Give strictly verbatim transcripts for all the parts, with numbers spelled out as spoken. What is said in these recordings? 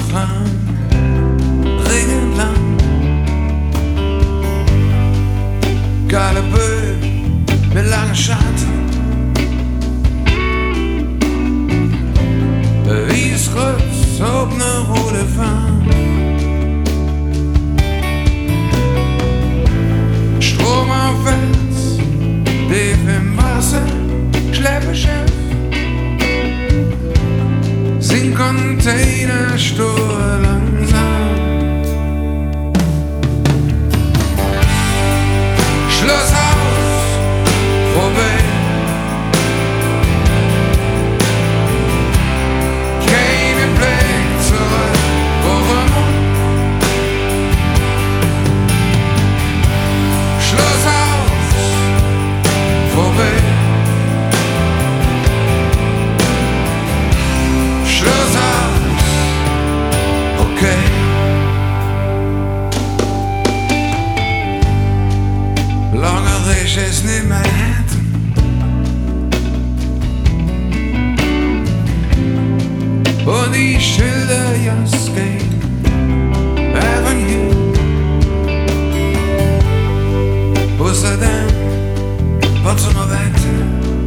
fahren, dringend lang. Geile Böen mit langen Schatten, wie es Kreuz ob ne rote Fahne. Strom aufwärts, tief im Wasser, Schleppeschiff. Sind Container stur langsam. Schlosshaus vorbei. Keinen Blick zurück, warum? Schlosshaus vorbei. Schlosshaus, okay. Lange Recht ist nicht Manhattan. Und die Schilder just gehen Avenue. Außerdem, was soll man weiter?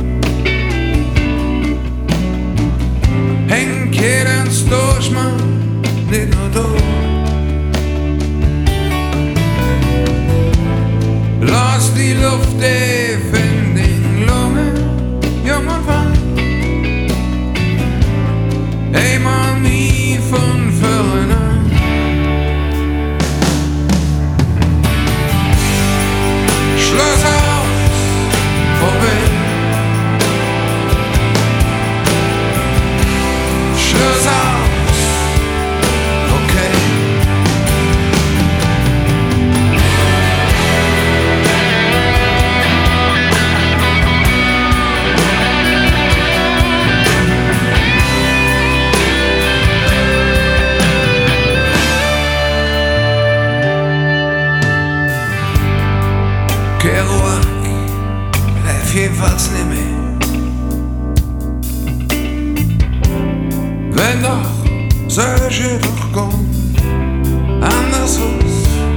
Hängt jeder ins Durchmann, nicht nur du. Lass die Luft tief in den Lungen, jung und warm. Ey man, nie von vorne an. Schlosshaus vorbei. Schlosshaus, okay. Kerouac bleib jedenfalls nicht mehr. Wenn doch, soll ich doch gehen, anderswas.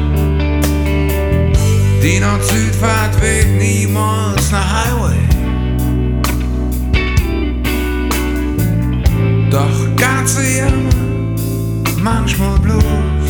Die Nord-Süd-Fahrt wird niemals nach Highway. Doch ganze Jammer, manchmal Blues.